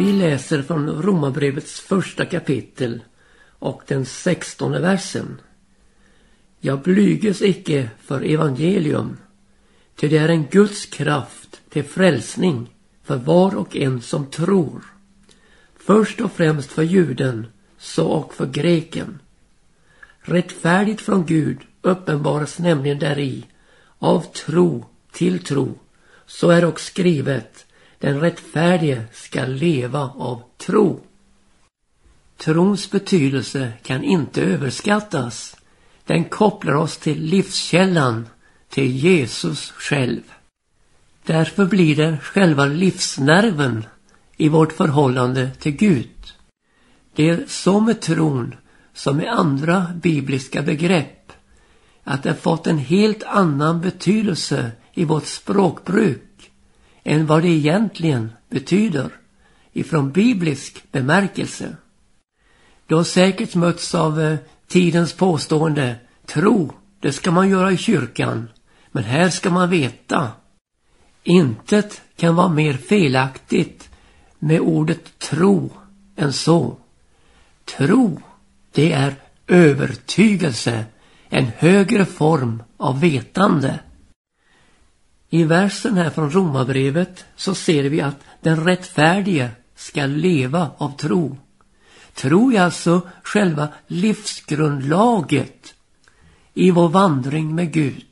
Vi läser från Romarbrevets första kapitel och den 16:e versen. Jag blyges icke för evangelium, ty det är en Guds kraft till frälsning för var och en som tror. Först och främst för juden, så och för greken. Rättfärdigt från Gud uppenbaras nämligen däri, av tro till tro. Så är också skrivet, den rättfärdige ska leva av tro. Trons betydelse kan inte överskattas. Den kopplar oss till livskällan, till Jesus själv. Därför blir det själva livsnerven i vårt förhållande till Gud. Det är så med tron som med andra bibliska begrepp, att det fått en helt annan betydelse i vårt språkbruk än vad det egentligen betyder ifrån biblisk bemärkelse. Du har säkert mötts av tidens påstående, tro, det ska man göra i kyrkan, men här ska man veta. Intet kan vara mer felaktigt med ordet tro än så. Tro, det är övertygelse, en högre form av vetande. I versen här från Romarbrevet så ser vi att den rättfärdige ska leva av tro. Tro är alltså själva livsgrundlaget i vår vandring med Gud.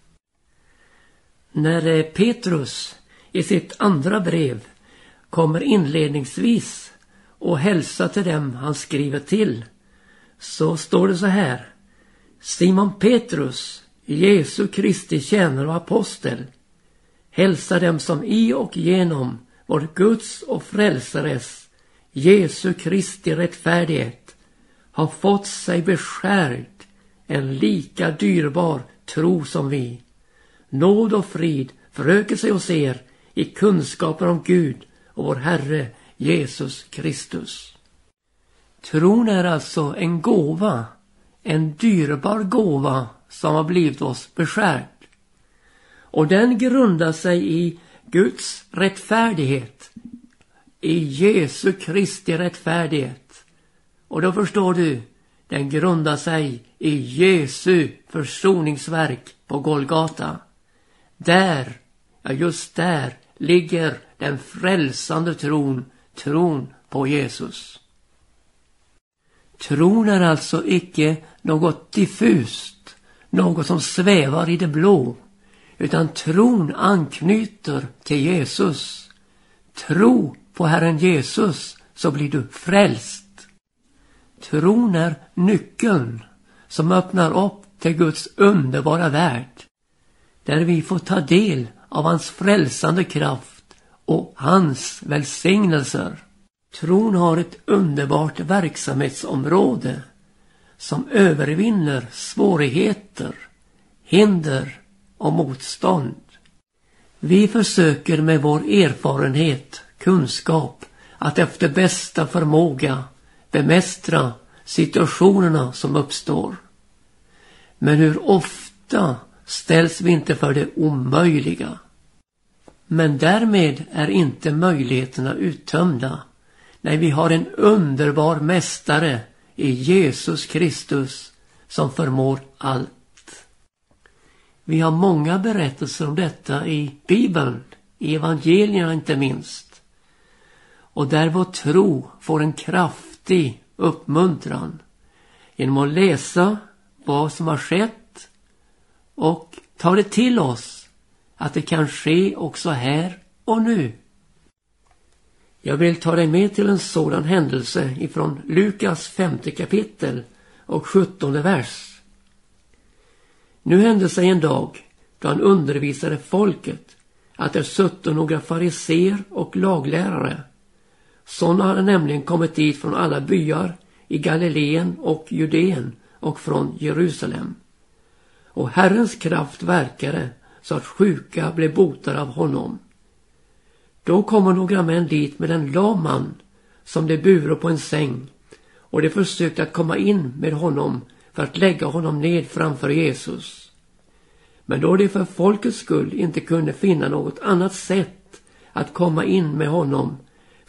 När Petrus i sitt andra brev kommer inledningsvis och hälsar till dem han skriver till, så står det så här: Simon Petrus, Jesu Kristi tjänare och apostel, hälsa dem som i och genom vår Guds och frälsares Jesu Kristi rättfärdighet har fått sig beskärd en lika dyrbar tro som vi. Nåd och frid föröker sig hos er i kunskapen om Gud och vår Herre Jesus Kristus. Tron är alltså en gåva, en dyrbar gåva som har blivit oss beskärd. Och den grundar sig i Guds rättfärdighet, i Jesu Kristi rättfärdighet. Och då förstår du, den grundar sig i Jesu försoningsverk på Golgata. Där, ja just där, ligger den frälsande tron på Jesus. Tron är alltså icke något diffust, något som svävar i det blå, utan tron anknyter till Jesus. Tro på Herren Jesus så blir du frälst. Tron är nyckeln som öppnar upp till Guds underbara värld, där vi får ta del av hans frälsande kraft och hans välsignelser. Tron har ett underbart verksamhetsområde som övervinner svårigheter, hinder och motstånd. Vi försöker med vår erfarenhet, kunskap, att efter bästa förmåga bemästra situationerna som uppstår. Men hur ofta ställs vi inte för det omöjliga? Men därmed är inte möjligheterna uttömda. Nej, vi har en underbar mästare i Jesus Kristus som förmår allt. Vi har många berättelser om detta i Bibeln, i evangelierna inte minst. Och där vår tro får en kraftig uppmuntran genom att läsa vad som har skett och ta det till oss att det kan ske också här och nu. Jag vill ta dig med till en sådan händelse ifrån Lukas 5:e kapitel och 17:e vers. Nu hände sig en dag då han undervisade folket att det sutte några fariseer och laglärare. Sådana hade nämligen kommit dit från alla byar i Galileen och Judeen och från Jerusalem. Och Herrens kraft verkade så att sjuka blev botade av honom. Då kommer några män dit med en lam man som de buro på en säng, och de försökte att komma in med honom för att lägga honom ned framför Jesus. Men då de för folkets skull inte kunde finna något annat sätt att komma in med honom,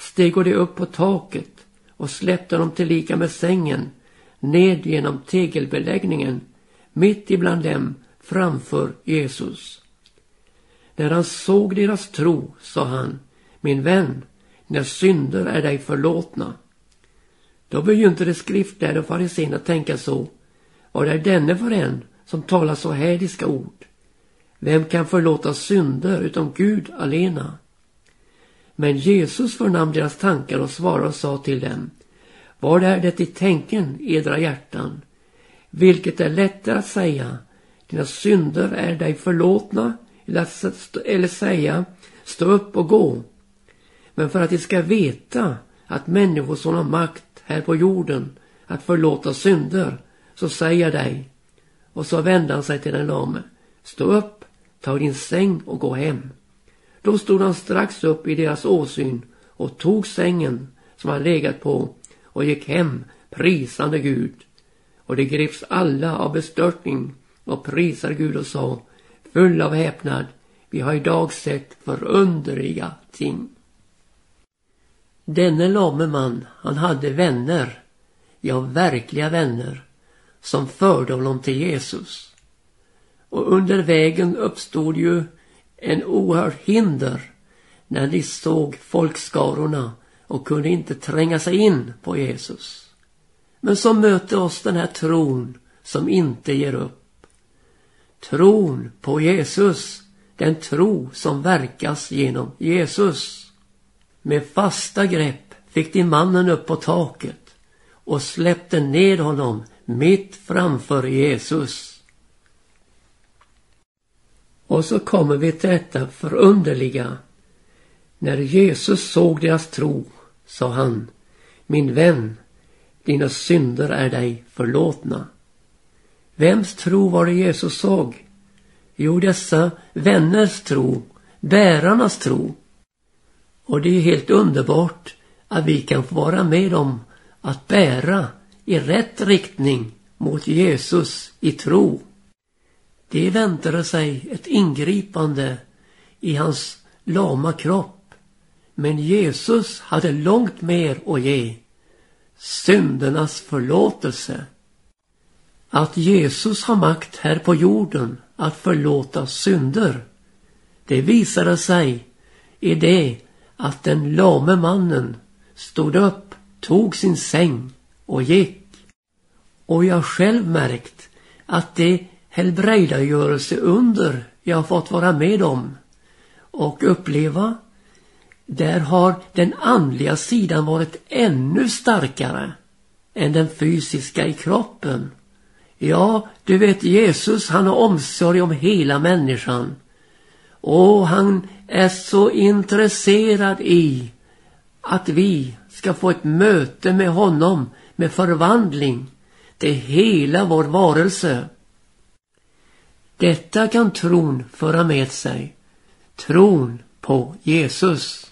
steg de upp på taket och släppte dem tillika med sängen ned genom tegelbeläggningen mitt ibland dem framför Jesus. När han såg deras tro sa han: min vän, dina synder är dig förlåtna. Då begynte de skriftlärda och fariséerna tänka så: vad är denne för en som talar så hädiska ord? Vem kan förlåta synder utom Gud alena? Men Jesus förnam deras tankar och svarade och sa till dem: vad är det i tänken i edra hjärtan? Vilket är lättare att säga: dina synder är dig förlåtna, eller säga: stå upp och gå. Men för att de ska veta att människor som har makt här på jorden att förlåta synder, så säger jag dig. Och så vände han sig till den lame: stå upp, ta din säng och gå hem. Då stod han strax upp i deras åsyn och tog sängen som han legat på och gick hem prisande Gud. Och det greps alla av bestörtning och prisade Gud och sa, full av häpnad: vi har idag sett förunderliga ting. Denne lame man, han hade vänner, ja verkliga vänner, som förde honom till Jesus. Och under vägen uppstod ju en oerhört hinder när de såg folkskarorna och kunde inte tränga sig in på Jesus. Men så möter oss den här tron som inte ger upp. Tron på Jesus, den tro som verkas genom Jesus. Med fasta grepp fick de mannen upp på taket och släppte ned honom mitt framför Jesus. Och så kommer vi till detta förunderliga. När Jesus såg deras tro sa han: min vän, dina synder är dig förlåtna. Vems tro var det Jesus såg? Jo, dessa vänners tro, bärarnas tro. Och det är helt underbart att vi kan få vara med om att bära i rätt riktning mot Jesus i tro. Det väntade sig ett ingripande i hans lama kropp. Men Jesus hade långt mer att ge. Syndernas förlåtelse. Att Jesus har makt här på jorden att förlåta synder, det visade sig i det att den lame mannen stod upp, tog sin säng och gick. Och jag själv märkt att det helbrägdagörelse under jag har fått vara med om och uppleva, där har den andliga sidan varit ännu starkare än den fysiska i kroppen. Ja, du vet, Jesus, han har omsorg om hela människan. Och han är så intresserad i att vi ska få ett möte med honom, med förvandling till hela vår varelse. Detta kan tron föra med sig. Tron på Jesus.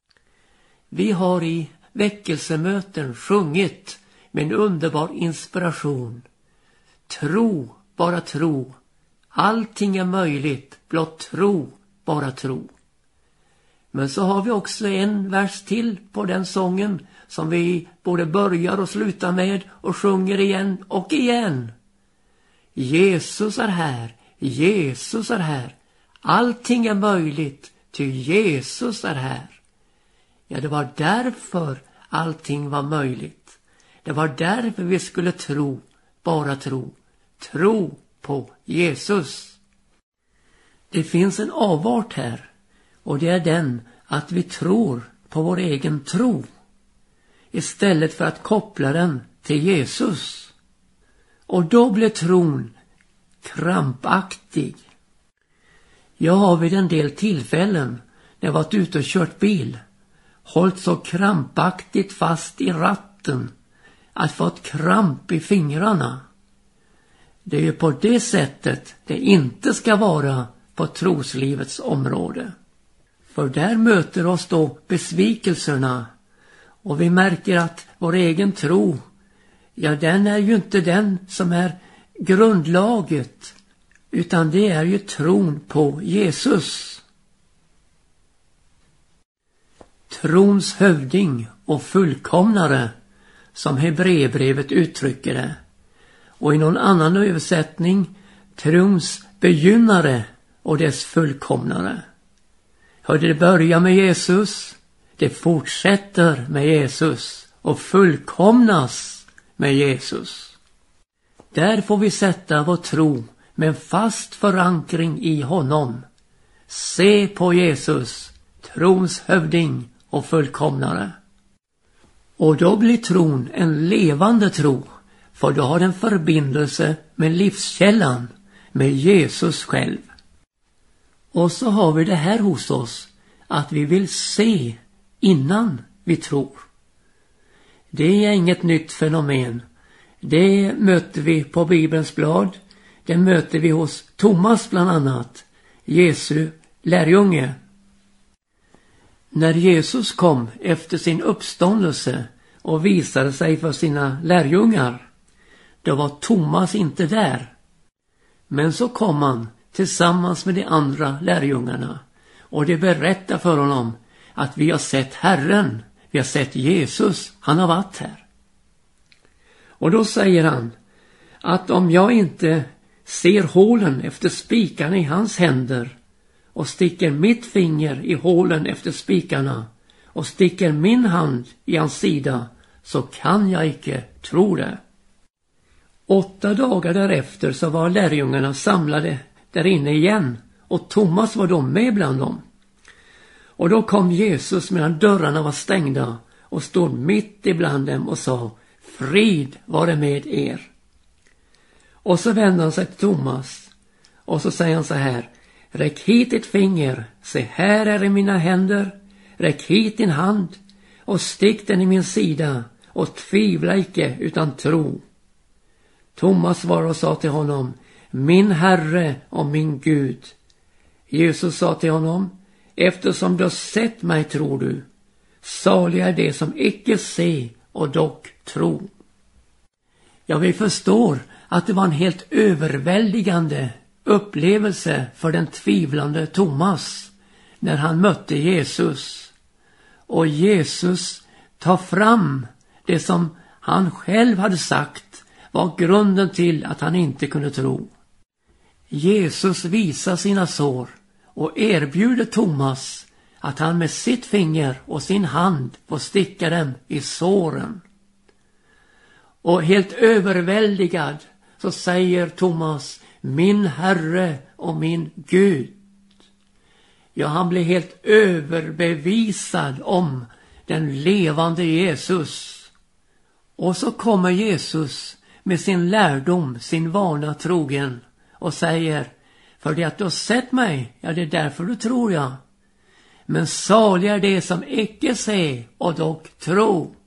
Vi har i väckelsemöten sjungit med en underbar inspiration. Tro, bara tro. Allting är möjligt, blott tro, bara tro. Men så har vi också en vers till på den sången som vi både börjar och slutar med och sjunger igen och igen. Jesus är här, Jesus är här. Allting är möjligt, ty Jesus är här. Ja, det var därför allting var möjligt. Det var därför vi skulle tro, bara tro. Tro på Jesus. Det finns en avart här, och det är den att vi tror på vår egen tro istället för att koppla den till Jesus. Och då blir tron krampaktig. Jag har vid en del tillfällen när jag varit ute och kört bil hållit så krampaktigt fast i ratten att fått kramp i fingrarna. Det är ju på det sättet det inte ska vara på troslivets område. För där möter oss då besvikelserna, och vi märker att vår egen tro, ja, den är ju inte den som är grundlaget, utan det är ju tron på Jesus. trons hövding och fullkomnare, som Hebreerbrevet uttrycker det. Och i någon annan översättning trons begynnare och dess fullkomnare. Hörde, det börjar med Jesus, det fortsätter med Jesus och fullkomnas med Jesus. Där får vi sätta vår tro med en fast förankring i honom. Se på Jesus, trons hövding och fullkomnare. Och då blir tron en levande tro, för då har den förbindelse med livskällan, med Jesus själv. Och så har vi det här hos oss, att vi vill se innan vi tror. Det är inget nytt fenomen. Det möter vi på Bibelns blad. Det möter vi hos Thomas bland annat, Jesu lärjunge. När Jesus kom efter sin uppståndelse och visade sig för sina lärjungar, då var Thomas inte där. Men så kom han tillsammans med de andra lärjungarna, och de berättar för honom att vi har sett Herren, vi har sett Jesus, han har varit här. Och då säger han att om jag inte ser hålen efter spikarna i hans händer och sticker mitt finger i hålen efter spikarna och sticker min hand i hans sida, så kan jag icke tro det. 8 dagar därefter så var lärjungarna samlade där inne igen, och Thomas var då med bland dem. Och då kom Jesus medan dörrarna var stängda och stod mitt ibland dem och sa: frid vare med er. Och så vände han sig till Thomas och så säger han så här: räck hit ditt finger, se här är i mina händer, räck hit din hand och stick den i min sida och tvivla icke utan tro. Thomas svarade och sa till honom: min Herre och min Gud. Jesus sa till honom: eftersom du har sett mig tror du. Saliga är det som icke se och dock tro. Ja, vi förstår att det var en helt överväldigande upplevelse för den tvivlande Thomas när han mötte Jesus. Och Jesus tar fram det som han själv hade sagt var grunden till att han inte kunde tro. Jesus visar sina sår och erbjuder Thomas att han med sitt finger och sin hand får sticka dem i såren. Och helt överväldigad så säger Thomas: min Herre och min Gud. Ja, han blir helt överbevisad om den levande Jesus. Och så kommer Jesus med sin lärdom, sin vana trogen, och säger: för det att du har sett mig, ja, det är därför du tror jag. Men salig är det som icke se och dock tro.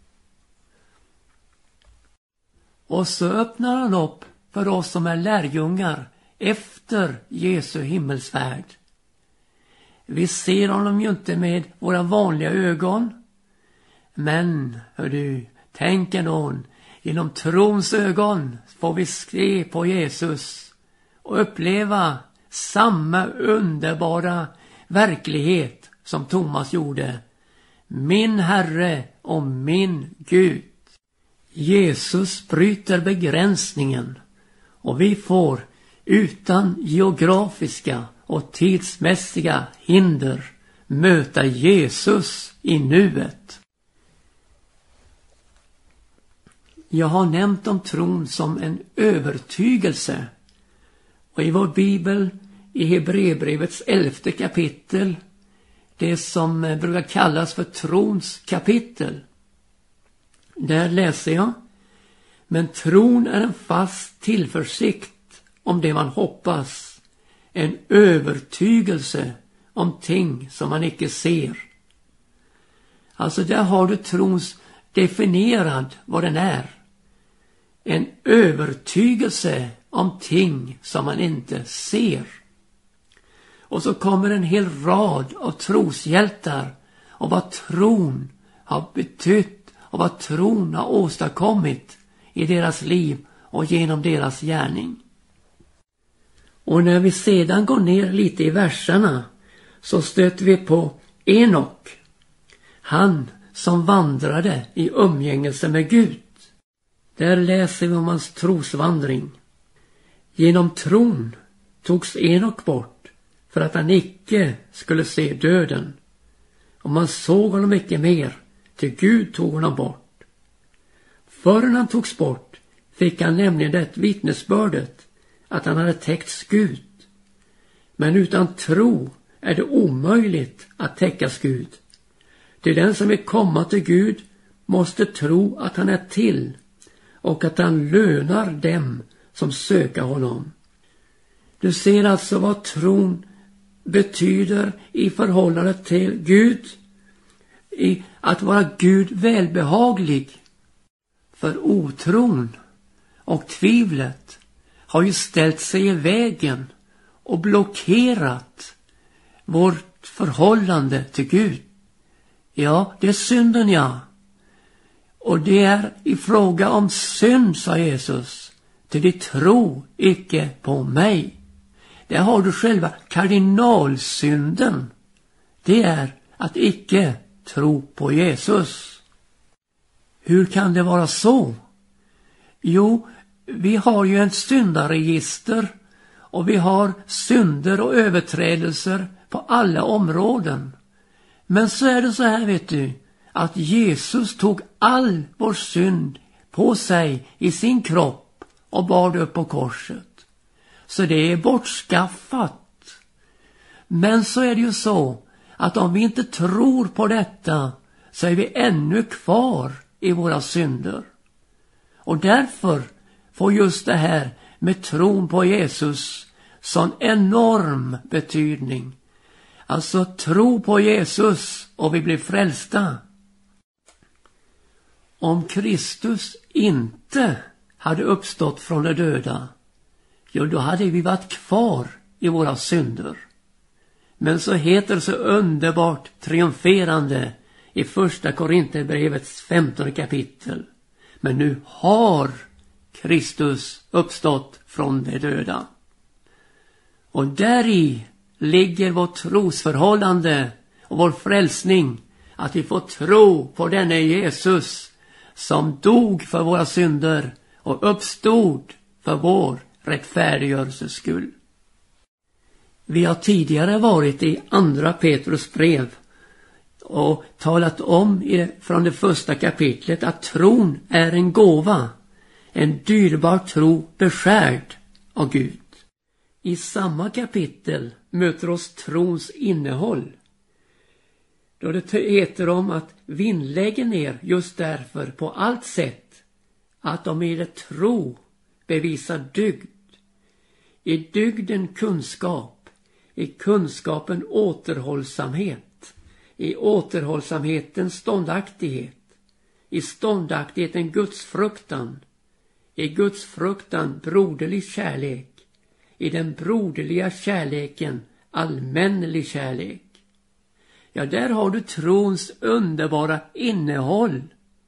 Och så öppnar han upp för oss som är lärjungar efter Jesu himmelsfärd. Vi ser honom ju inte med våra vanliga ögon. Men, hör du, tänk ändå, genom trons ögon får vi se på Jesus och uppleva samma underbara verklighet som Thomas gjorde. Min Herre och min Gud. Jesus bryter begränsningen och vi får utan geografiska och tidsmässiga hinder möta Jesus i nuet. Jag har nämnt om tron som en övertygelse, och i vår bibel i Hebreerbrevets 11:e kapitel, det som brukar kallas för trons kapitel, där läser jag: men tron är en fast tillförsikt om det man hoppas, en övertygelse om ting som man icke ser. Alltså där har du trons definierad vad den är. En övertygelse om ting som man inte ser. Och så kommer en hel rad av troshjältar och vad tron har betytt och vad tron har åstadkommit i deras liv och genom deras gärning. Och när vi sedan går ner lite i verserna så stöter vi på Enok. Han som vandrade i umgängelse med Gud. Där läser vi om hans trosvandring. Genom tron togs Enok bort för att han icke skulle se döden. Och man såg honom icke mer, till Gud tog honom bort. Förrän han togs bort fick han nämligen det vittnesbördet att han hade täckts Gud. Men utan tro är det omöjligt att täckas Gud. Till den som vill komma till Gud måste tro att han är till och att han lönar dem som söker honom. Du ser alltså vad tron betyder i förhållande till Gud. I att vara Gud välbehaglig. För otron och tvivlet har ju ställt sig i vägen och blockerat vårt förhållande till Gud. Ja, det är synden, ja. Och det är i fråga om synd, sa Jesus, till de tro icke på mig. Där har du själva kardinalsynden. Det är att icke tro på Jesus. Hur kan det vara så? Jo, vi har ju en syndaregister och vi har synder och överträdelser på alla områden. Men så är det så här, vet du, att Jesus tog all vår synd på sig i sin kropp och bar det upp på korset. Så det är bortskaffat. Men så är det ju så att om vi inte tror på detta så är vi ännu kvar i våra synder. Och därför får just det här med tron på Jesus sån enorm betydning. Alltså tro på Jesus och vi blir frälsta. Om Kristus inte hade uppstått från de döda, jo, då hade vi varit kvar i våra synder. Men så heter det så underbart triumferande i första Korinthierbrevets 15 kapitel. Men nu har Kristus uppstått från de döda. Och däri ligger vårt trosförhållande och vår frälsning, att vi får tro på denne Jesus som dog för våra synder och uppstod för vår rättfärdiggörelses skull. Vi har tidigare varit i andra Petrus brev och talat om från det första kapitlet att tron är en gåva, en dyrbar tro beskärd av Gud. I samma kapitel möter oss trons innehåll. Då det heter om att vinnlägger ner just därför på allt sätt att de i det tro bevisar dygd. I dygden kunskap, i kunskapen återhållsamhet, i återhållsamheten ståndaktighet, i ståndaktigheten gudsfruktan, i gudsfruktan broderlig kärlek, i den broderliga kärleken allmännelig kärlek. Ja, där har du trons underbara innehåll.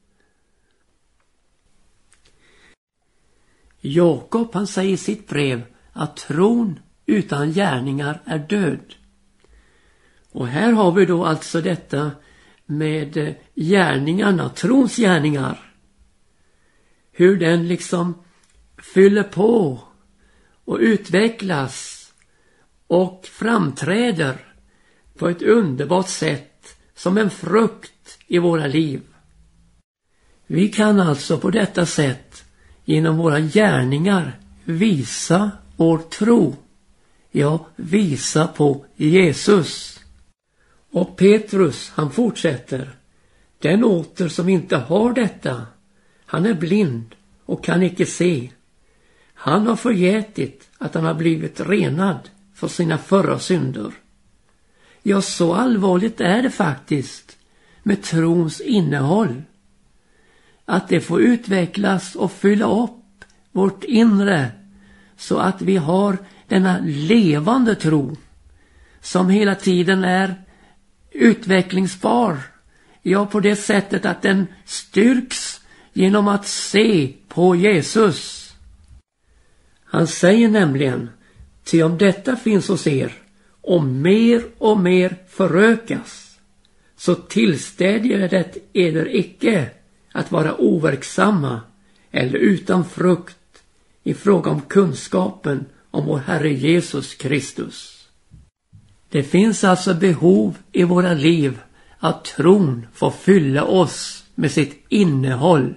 Jakob, han säger i sitt brev att tron utan gärningar är död. Och här har vi då alltså detta med gärningarna, trons gärningar. Hur den liksom fyller på och utvecklas och framträder på ett underbart sätt som en frukt i våra liv. Vi kan alltså på detta sätt genom våra gärningar visa vår tro. Ja, visa på Jesus. Och Petrus, han fortsätter. Den åter som inte har detta, han är blind och kan icke se. Han har förgätit att han har blivit renad för sina förra synder. Ja, så allvarligt är det faktiskt med trons innehåll. Att det får utvecklas och fylla upp vårt inre så att vi har denna levande tro som hela tiden är utvecklingsbar. Ja, på det sättet att den styrks genom att se på Jesus. Han säger nämligen, ty om detta finns hos er och mer förökas, så tillstädjer det eder icke att vara overksamma eller utan frukt i fråga om kunskapen om vår Herre Jesus Kristus. Det finns alltså behov i våra liv att tron får fylla oss med sitt innehåll.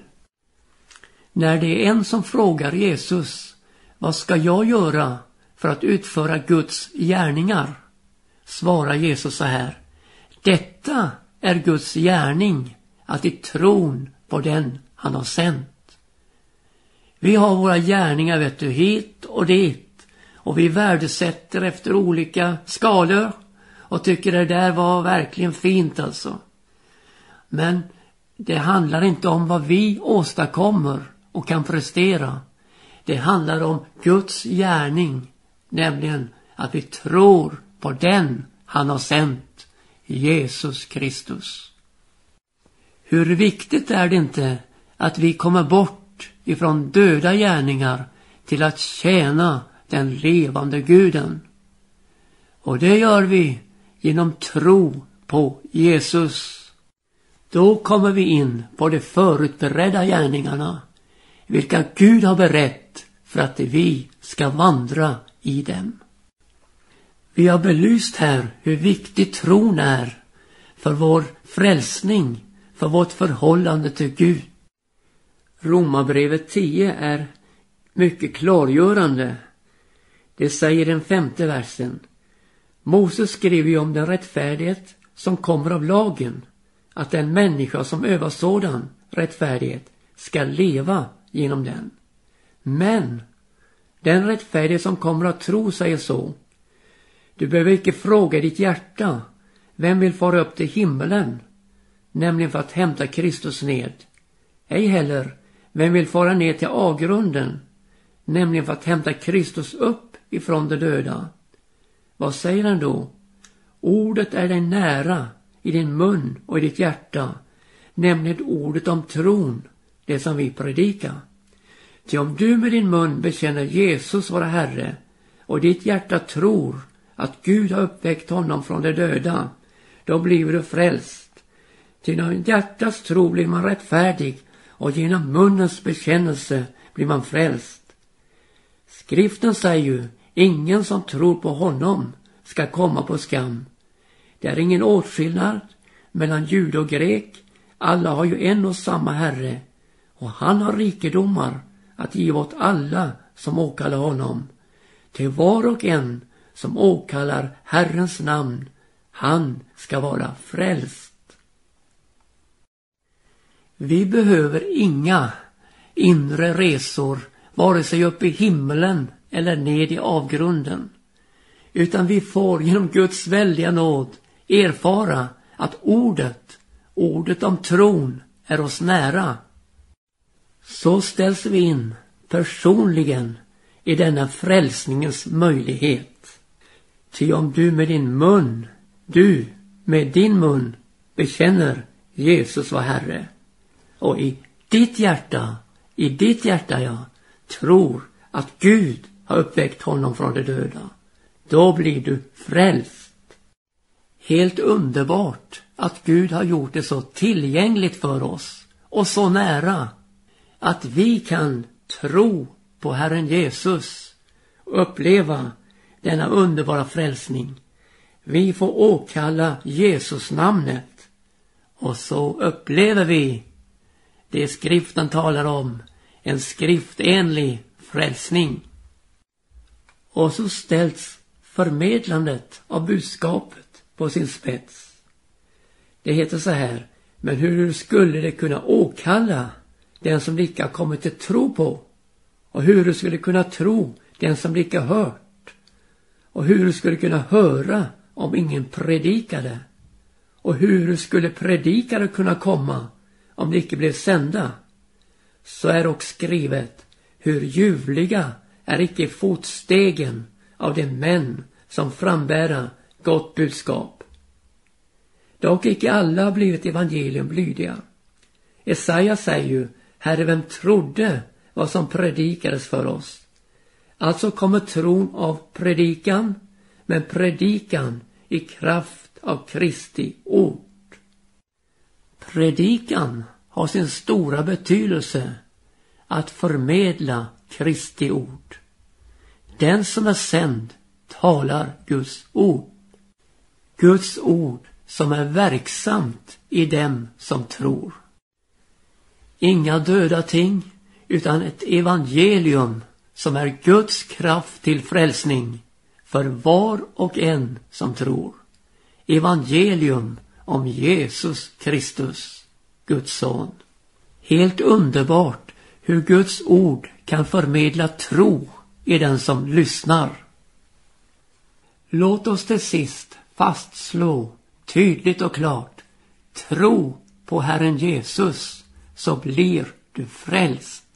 När det är en som frågar Jesus, vad ska jag göra för att utföra Guds gärningar? Svarar Jesus så här: detta är Guds gärning, att i tron på den han har sänt. Vi har våra gärningar hit och dit, och vi värdesätter efter olika skalor och tycker det där var verkligen fint alltså. Men det handlar inte om vad vi åstadkommer och kan prestera. Det handlar om Guds gärning, nämligen att vi tror på den han har sänt, Jesus Kristus. Hur viktigt är det inte att vi kommer bort ifrån döda gärningar till att tjäna den levande Guden? Och det gör vi genom tro på Jesus. Då kommer vi in på de förutberedda gärningarna, vilka Gud har berett för att vi ska vandra i dem. Vi har belyst här hur viktig tron är för vår frälsning, för vårt förhållande till Gud. Romarbrevet 10 är mycket klargörande. Det säger den 5:e versen. Moses skrev ju om den rättfärdighet som kommer av lagen, att en människa som övar sådan rättfärdighet ska leva genom den. Men den rättfärdighet som kommer att tro säger så: du behöver inte fråga ditt hjärta, vem vill fara upp till himmelen, nämligen för att hämta Kristus ned. Ej heller, vem vill fara ner till avgrunden, nämligen för att hämta Kristus upp ifrån de döda. Vad säger han då? Ordet är dig nära, i din mun och i ditt hjärta, nämligen ordet om tron, det som vi predikar. Ty om du med din mun bekänner Jesus vara Herre och ditt hjärta tror att Gud har uppväckt honom från de döda, då blir du frälst. Ty genom hjärtats tro blir man rättfärdig och genom munnens bekännelse blir man frälst. Skriften säger ju, ingen som tror på honom ska komma på skam. Det är ingen åtskillnad mellan jude och grek, alla har ju en och samma Herre, och han har rikedomar att ge åt alla som åkallar honom. Till var och en som åkallar Herrens namn, han ska vara frälst. Vi behöver inga inre resor, vare sig upp i himmelen eller ned i avgrunden. Utan vi får genom Guds väldiga nåd erfara att ordet om tron är oss nära. Så ställs vi in personligen i denna frälsningens möjlighet. Ty om du med din mun bekänner Jesus var Herre, och i ditt hjärta tror att Gud har uppväckt honom från de döda, då blir du frälst. Helt underbart att Gud har gjort det så tillgängligt för oss och så nära att vi kan tro på Herren Jesus och uppleva denna underbara frälsning. Vi får åkalla Jesus namnet och så upplever vi det skriften talar om, en skriftenlig frälsning. Och så ställs förmedlandet av budskapet på sin spets. Det heter så här: men hur skulle det kunna åkalla den som icke har kommit till tro på? Och hur skulle kunna tro den som icke hört? Och hur skulle kunna höra om ingen predikade? Och hur skulle predikare kunna komma om det icke blev sända? Så är också skrivet: hur ljuvliga är icke fotstegen av de män som frambära gott budskap. Dock icke alla har blivit evangelium lydiga. Jesaja säger ju: Herre, vem trodde vad som predikades för oss? Alltså kommer tron av predikan, men predikan i kraft av Kristi ord. Predikan har sin stora betydelse att förmedla Kristi ord. Den som är sänd talar Guds ord. Guds ord som är verksamt i dem som tror. Inga döda ting, utan ett evangelium som är Guds kraft till frälsning för var och en som tror. Evangelium om Jesus Kristus, Guds son. Helt underbart hur Guds ord kan förmedla tro i den som lyssnar. Låt oss till sist fastslå tydligt och klart: tro på Herren Jesus så blir du frälst.